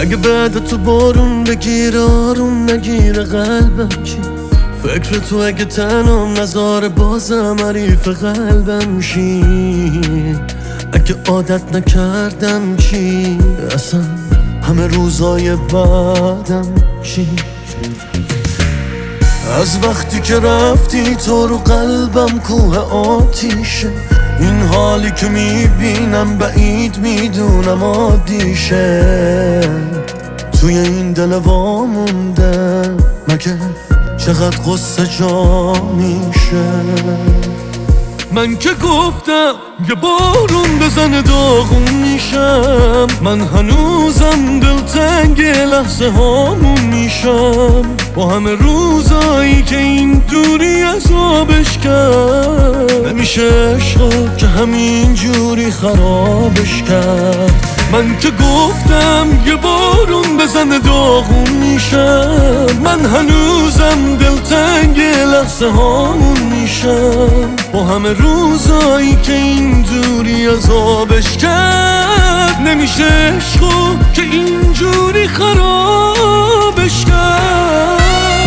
اگه بعد تو بارون بگیره آروم نگیره قلبم چی؟ فکر تو اگه تنم نذاره بازم حریف قلبم شی؟ اگه عادت نکردم چی؟ اصلا همه روزای بعدم چی؟ از وقتی که رفتی تو رو قلبم کوه آتیشه، این حالی که میبینم بعید میدونم عادیشه. توی این دل وامونده مگه چقدر قصه جا میشه؟ من که گفتم یه بارون بزنه داغون میشم، من هنوزم دلتنگ لحظه هامون میشم. با همه روزایی که این دوری عذابش کرد، نمیشه عشقا که همین جوری خرابش کرد. من که گفتم یه بارون بزنه داغون میشم، من هنوزم دلتنگ لحظه هامون میشم. با همه روزایی که این دوری عذابش کرد، نمیشه عشقا که اینجوری خرابش کرد.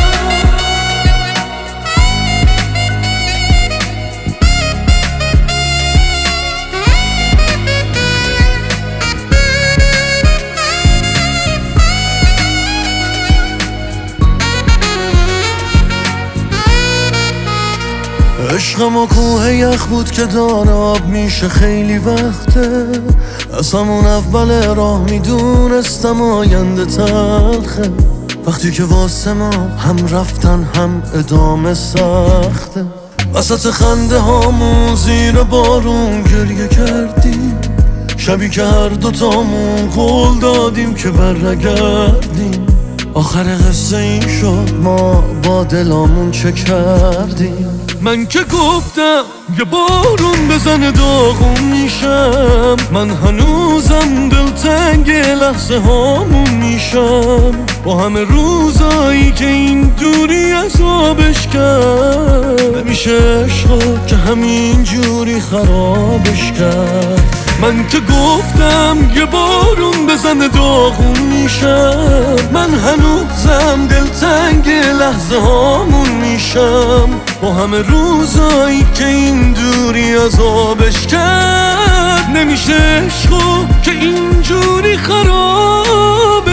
عشقم و کوه یخ بود که داره آب میشه خیلی وقته. از همون اول راه میدونستم آینده تلخه، وقتی که واسه ما هم رفتن هم ادامه سخته. وسط خنده هامون زیر بارون گریه کردیم، شبی که هر دوتامون قول دادیم که برنگردیم. آخر قصه این شد ما با دلامون چه کردیم. من که گفتم یه بارون بزنه داغون میشم، من هنوزم دلتنگ لحظه هامون میشم. با همه روزایی که این دوری عذابش کرد، نمیشه عشقا که همین جوری خرابش کرد. من که گفتم یه بارون بزنه داغون میشم، من هنوزم دلتنگ لحظه هامون میشم. با همه روزایی که این دوری عذابش کرد، نمیشه عشقا که اینجوری خراب